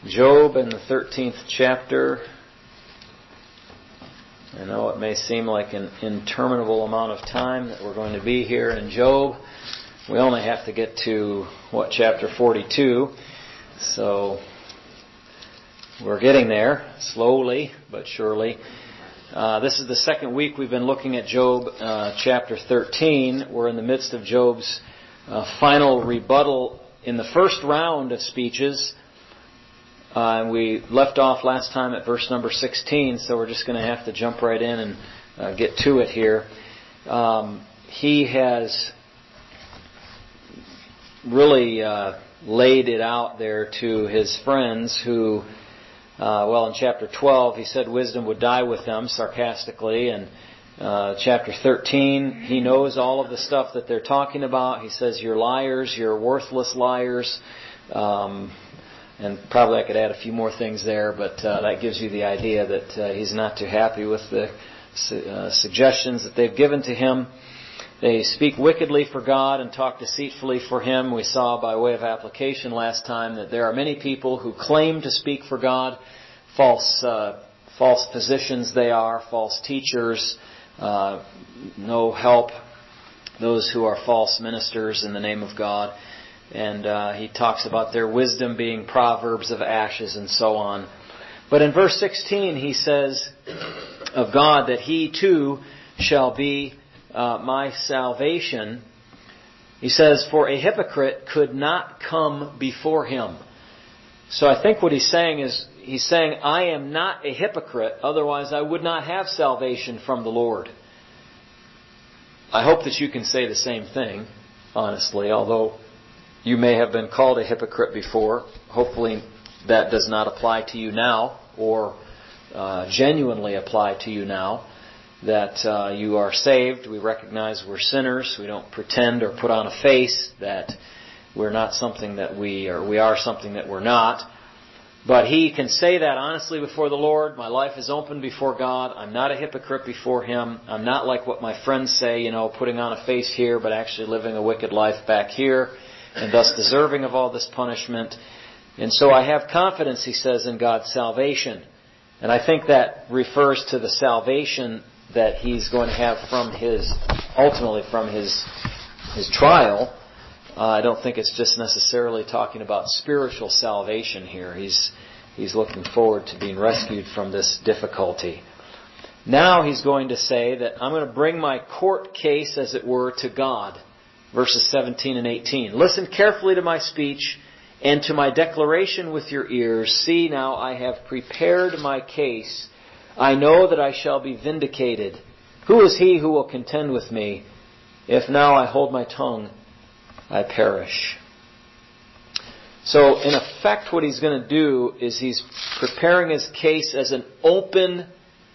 Job in the 13th chapter. I know it may seem like an interminable amount of time that we're going to be here in Job. We only have to get to, chapter 42. So we're getting there, slowly but surely. This is the second week we've been looking at Job chapter 13. We're in the midst of Job's final rebuttal in the first round of speeches. We left off last time at verse number 16, so we're just going to have to jump right in and get to it here. He has really laid it out there to his friends who, in chapter 12, he said wisdom would die with them, sarcastically, and chapter 13, he knows all of the stuff that they're talking about. He says, you're liars, you're worthless liars. And probably I could add a few more things there, but that gives you the idea that he's not too happy with the suggestions that they've given to him. They speak wickedly for God and talk deceitfully for Him. We saw by way of application last time that there are many people who claim to speak for God, false positions they are, false teachers, no help, those who are false ministers in the name of God. And he talks about their wisdom being proverbs of ashes and so on. But in verse 16 he says of God that He too shall be my salvation. He says, for a hypocrite could not come before Him. So I think what he's saying is, he's saying, I am not a hypocrite, otherwise I would not have salvation from the Lord. I hope that you can say the same thing, honestly, although you may have been called a hypocrite before. Hopefully that does not apply to you now, or genuinely apply to you now, that you are saved. We recognize we're sinners. We don't pretend or put on a face that we're not something that we are something that we're not. But he can say that honestly before the Lord. My life is open before God. I'm not a hypocrite before Him. I'm not like what my friends say, putting on a face here, but actually living a wicked life back here, and thus deserving of all this punishment. And so I have confidence, he says, in God's salvation. And I think that refers to the salvation that he's going to have ultimately from his trial. I don't think it's just necessarily talking about spiritual salvation here. He's looking forward to being rescued from this difficulty. Now he's going to say that I'm going to bring my court case, as it were, to God. Verses 17 and 18. Listen carefully to my speech and to my declaration with your ears. See, now I have prepared my case. I know that I shall be vindicated. Who is he who will contend with me? If now I hold my tongue, I perish. So, in effect, what he's going to do is he's preparing his case as an open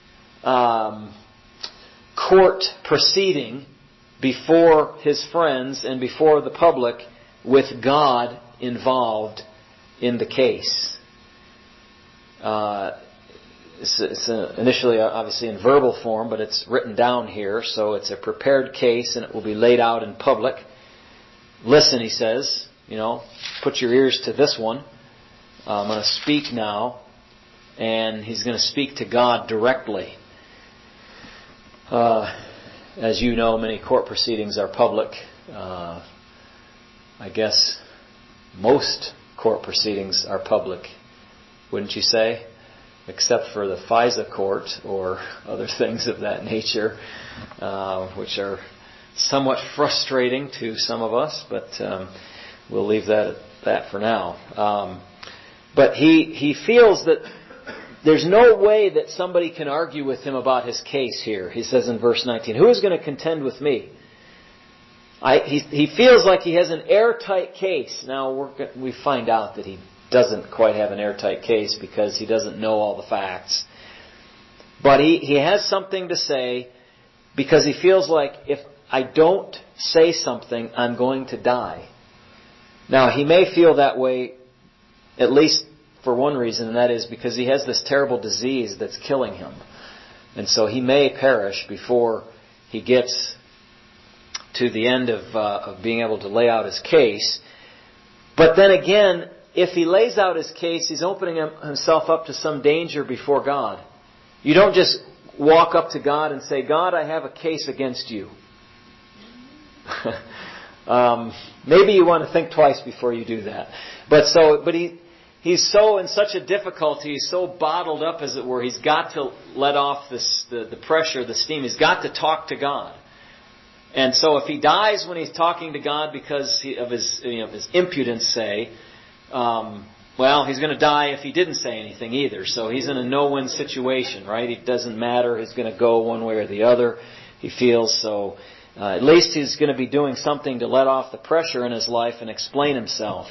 court proceeding before his friends and before the public, with God involved in the case. It's initially obviously in verbal form, but it's written down here, so it's a prepared case and it will be laid out in public. Listen, he says, put your ears to this one. I'm going to speak now, and he's going to speak to God directly. As you know, many court proceedings are public. I guess most court proceedings are public, wouldn't you say? Except for the FISA court or other things of that nature, which are somewhat frustrating to some of us, but we'll leave that at that for now. But he feels that there's no way that somebody can argue with him about his case here. He says in verse 19, who is going to contend with me? He feels like he has an airtight case. Now we find out that he doesn't quite have an airtight case because he doesn't know all the facts. But he has something to say because he feels like if I don't say something, I'm going to die. Now he may feel that way at least for one reason, and that is because he has this terrible disease that's killing him. And so he may perish before he gets to the end of being able to lay out his case. But then again, if he lays out his case, he's opening himself up to some danger before God. You don't just walk up to God and say, God, I have a case against you. Maybe you want to think twice before you do that. But he's so in such a difficulty, he's so bottled up, as it were, he's got to let off the pressure, the steam. He's got to talk to God. And so if he dies when he's talking to God because of his impudence, say, well, he's going to die if he didn't say anything either. So he's in a no-win situation, right? It doesn't matter. He's going to go one way or the other, he feels. So at least he's going to be doing something to let off the pressure in his life and explain himself.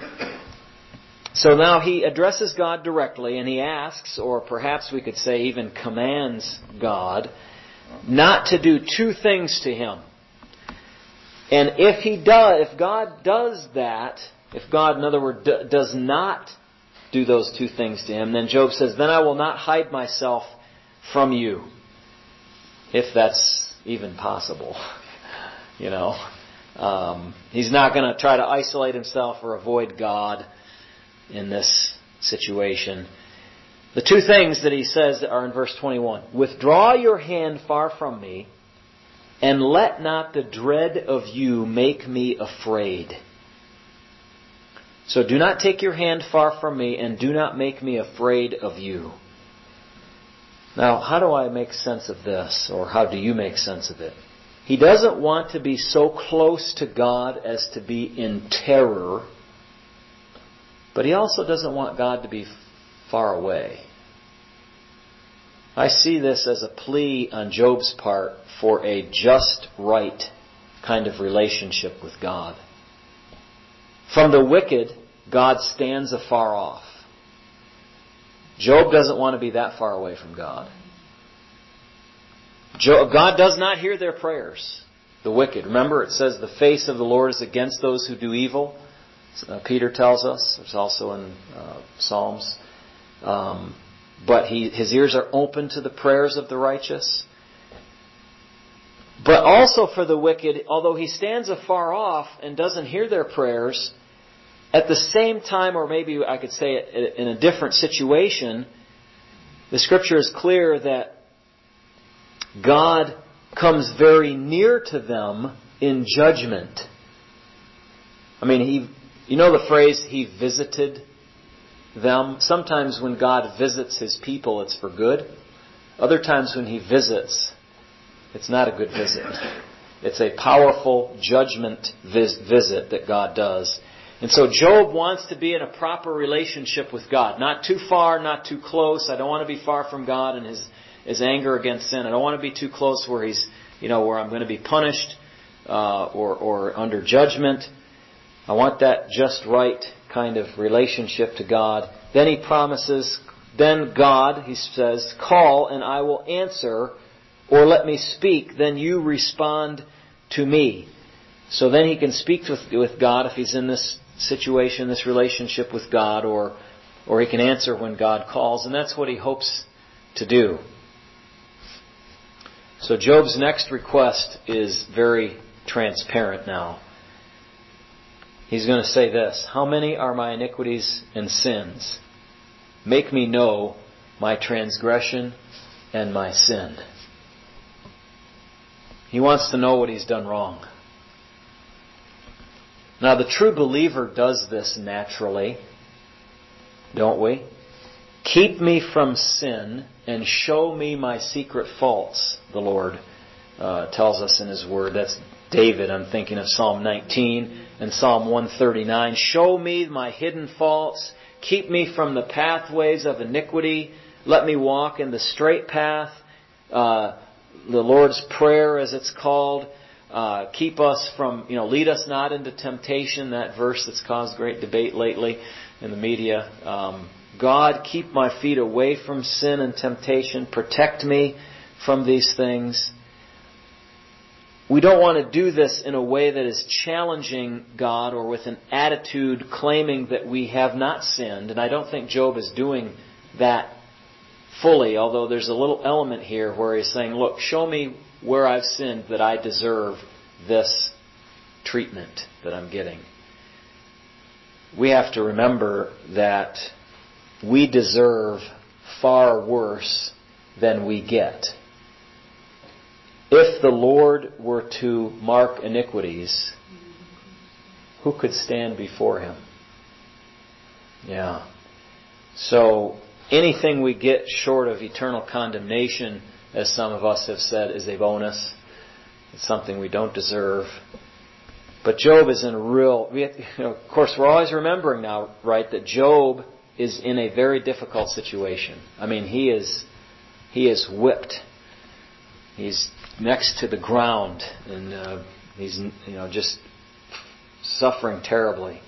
So now he addresses God directly, and he asks, or perhaps we could say even commands God, not to do two things to him. And if God does that, if God, in other words, does not do those two things to him, then Job says, then I will not hide myself from you. If that's even possible. He's not going to try to isolate himself or avoid God in this situation. The two things that he says are in verse 21. Withdraw your hand far from me, and let not the dread of you make me afraid. So do not take your hand far from me, and do not make me afraid of you. Now, how do I make sense of this? Or how do you make sense of it? He doesn't want to be so close to God as to be in terror, but he also doesn't want God to be far away. I see this as a plea on Job's part for a just right kind of relationship with God. From the wicked, God stands afar off. Job doesn't want to be that far away from God. God does not hear their prayers, the wicked. Remember, it says the face of the Lord is against those who do evil. Peter tells us. There's also in Psalms. But his ears are open to the prayers of the righteous. But also for the wicked, although he stands afar off and doesn't hear their prayers, at the same time, or maybe I could say it in a different situation, the Scripture is clear that God comes very near to them in judgment. I mean, you know the phrase, He visited them? Sometimes when God visits His people, it's for good. Other times when He visits, it's not a good visit. It's a powerful judgment visit that God does. And so Job wants to be in a proper relationship with God. Not too far, not too close. I don't want to be far from God and His anger against sin. I don't want to be too close where He's, where I'm going to be punished or under judgment. I want that just right kind of relationship to God. Then he promises, then God, he says, call and I will answer, or let me speak, then you respond to me. So then he can speak with God if he's in this situation, this relationship with God, or he can answer when God calls, and that's what he hopes to do. So Job's next request is very transparent now. He's going to say this, how many are my iniquities and sins? Make me know my transgression and my sin. He wants to know what he's done wrong. Now the true believer does this naturally, don't we? Keep me from sin and show me my secret faults, the Lord tells us in His Word. That's David. I'm thinking of Psalm 19 and Psalm 139. Show me my hidden faults. Keep me from the pathways of iniquity. Let me walk in the straight path. The Lord's Prayer, as it's called. Keep us from, lead us not into temptation. That verse that's caused great debate lately in the media. God, keep my feet away from sin and temptation. Protect me from these things. We don't want to do this in a way that is challenging God or with an attitude claiming that we have not sinned. And I don't think Job is doing that fully, although there's a little element here where he's saying, look, show me where I've sinned that I deserve this treatment that I'm getting. we have to remember that we deserve far worse than we get. If the Lord were to mark iniquities, who could stand before Him? Yeah. So anything we get short of eternal condemnation, as some of us have said, is a bonus. It's something we don't deserve. But Job is in a real... of course, we're always remembering now, right, that Job is in a very difficult situation. I mean, he is whipped. He's next to the ground, and he's just suffering terribly.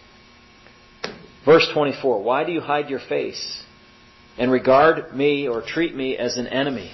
Verse 24, why do you hide your face and regard me or treat me as an enemy?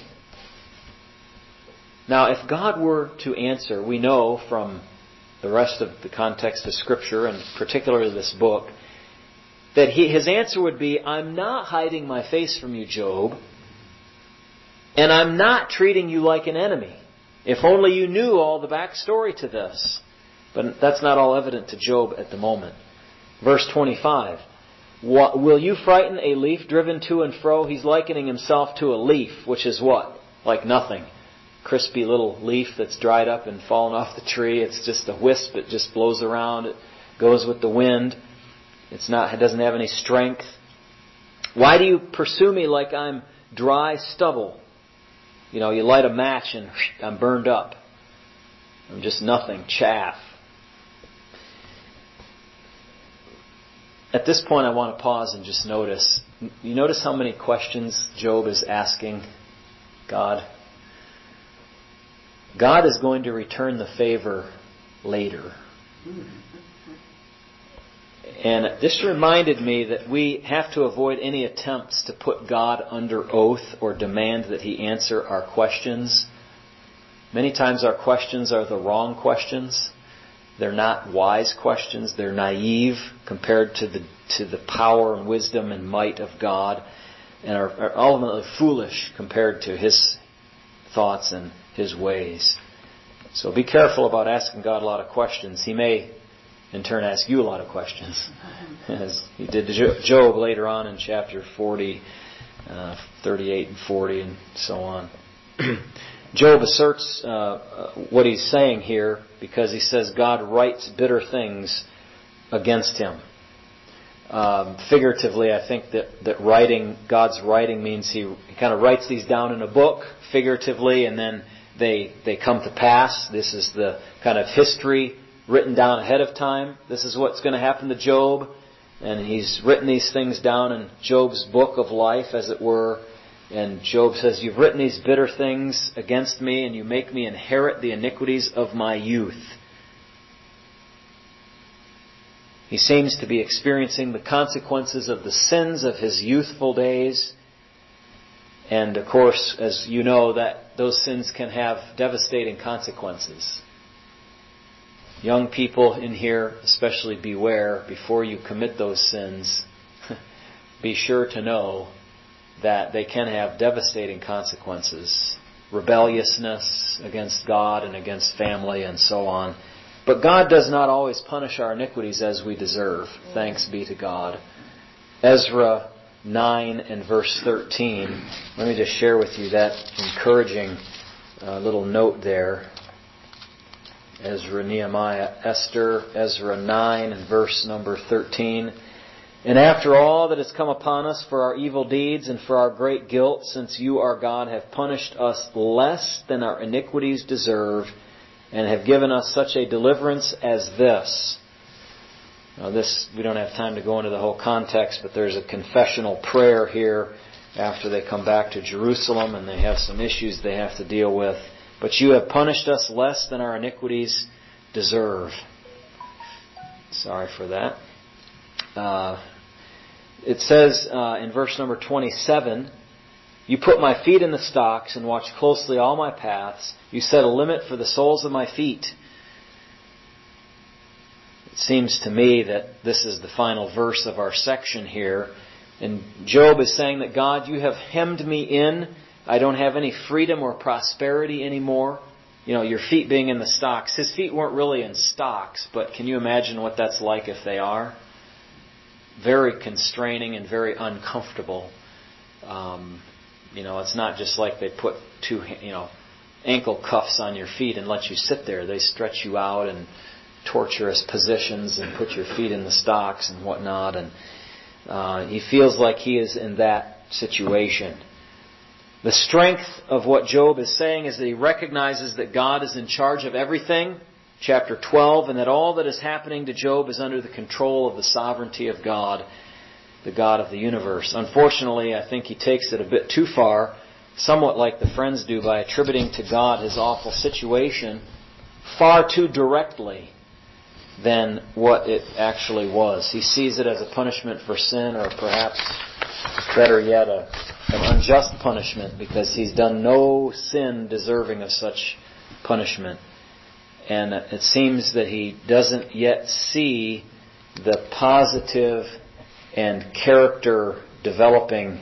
Now, if God were to answer, we know from the rest of the context of Scripture, and particularly this book, that His answer would be, I'm not hiding my face from you, Job, and I'm not treating you like an enemy. If only you knew all the backstory to this. But that's not all evident to Job at the moment. Verse 25. Will you frighten a leaf driven to and fro? He's likening himself to a leaf, which is what? Like nothing. Crispy little leaf that's dried up and fallen off the tree. It's just a wisp. It just blows around. It goes with the wind. It doesn't have any strength. Why do you pursue me like I'm dry stubble? You light a match and I'm burned up. I'm just nothing, chaff. At this point I want to pause and just notice. You notice how many questions Job is asking God? God is going to return the favor later. And this reminded me that we have to avoid any attempts to put God under oath or demand that He answer our questions. Many times our questions are the wrong questions. They're not wise questions. They're naive compared to the power and wisdom and might of God, and are ultimately foolish compared to His thoughts and His ways. So be careful about asking God a lot of questions. He may in turn ask you a lot of questions, as He did to Job later on in chapter 40, 38 and 40 and so on. Job asserts what he's saying here because he says God writes bitter things against him. Figuratively, I think that God's writing means He kind of writes these down in a book figuratively, and then they come to pass. This is the kind of history written down ahead of time. This is what's going to happen to Job. And He's written these things down in Job's book of life, as it were. And Job says, you've written these bitter things against me, and you make me inherit the iniquities of my youth. He seems to be experiencing the consequences of the sins of his youthful days. And of course, as you know, that those sins can have devastating consequences. Young people in here, especially beware, before you commit those sins, be sure to know that they can have devastating consequences. Rebelliousness against God and against family and so on. But God does not always punish our iniquities as we deserve. Thanks be to God. Ezra 9 and verse 13. Let me just share with you that encouraging little note there. Ezra, Nehemiah, Esther, Ezra 9 and verse number 13. And after all that has come upon us for our evil deeds and for our great guilt, since you, our God, have punished us less than our iniquities deserve, and have given us such a deliverance as this. Now this, we don't have time to go into the whole context, but there's a confessional prayer here after they come back to Jerusalem and they have some issues they have to deal with. But you have punished us less than our iniquities deserve. Sorry for that. It says in verse number 27, you put my feet in the stocks and watch closely all my paths. You set a limit for the soles of my feet. It seems to me that this is the final verse of our section here. And Job is saying that God, you have hemmed me in. I don't have any freedom or prosperity anymore. Your feet being in the stocks. His feet weren't really in stocks, but can you imagine what that's like if they are? very constraining and very uncomfortable. It's not just like they put two, ankle cuffs on your feet and let you sit there. They stretch you out in torturous positions and put your feet in the stocks and whatnot. And he feels like he is in that situation. The strength of what Job is saying is that he recognizes that God is in charge of everything, chapter 12, and that all that is happening to Job is under the control of the sovereignty of God, the God of the universe. Unfortunately, I think he takes it a bit too far, somewhat like the friends do, by attributing to God his awful situation far too directly than what it actually was. He sees it as a punishment for sin, or perhaps, better yet, an unjust punishment, because he's done no sin deserving of such punishment. And it seems that he doesn't yet see the positive and character developing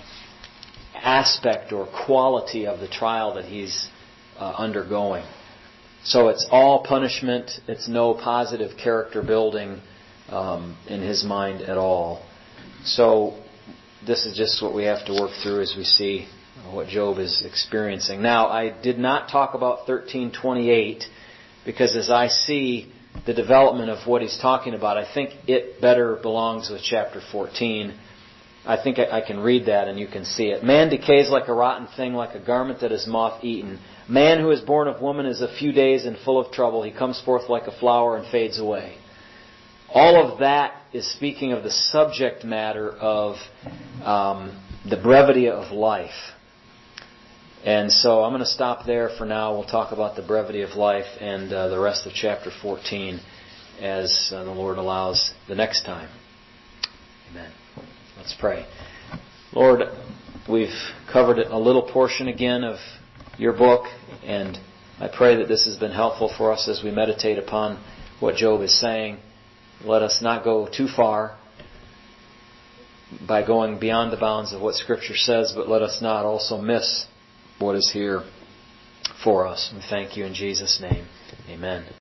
aspect or quality of the trial that he's undergoing. So it's all punishment. It's no positive character building in his mind at all. So this is just what we have to work through as we see what Job is experiencing. Now, I did not talk about 13:28 because as I see the development of what he's talking about, I think it better belongs with chapter 14. I think I can read that and you can see it. Man decays like a rotten thing, like a garment that is moth-eaten. Man who is born of woman is a few days and full of trouble. He comes forth like a flower and fades away. All of that is speaking of the subject matter of the brevity of life. And so I'm going to stop there for now. We'll talk about the brevity of life and the rest of chapter 14 as the Lord allows the next time. Amen. Let's pray. Lord, we've covered a little portion again of your book, and I pray that this has been helpful for us as we meditate upon what Job is saying. Let us not go too far by going beyond the bounds of what Scripture says, but let us not also miss what is here for us. We thank you in Jesus' name. Amen.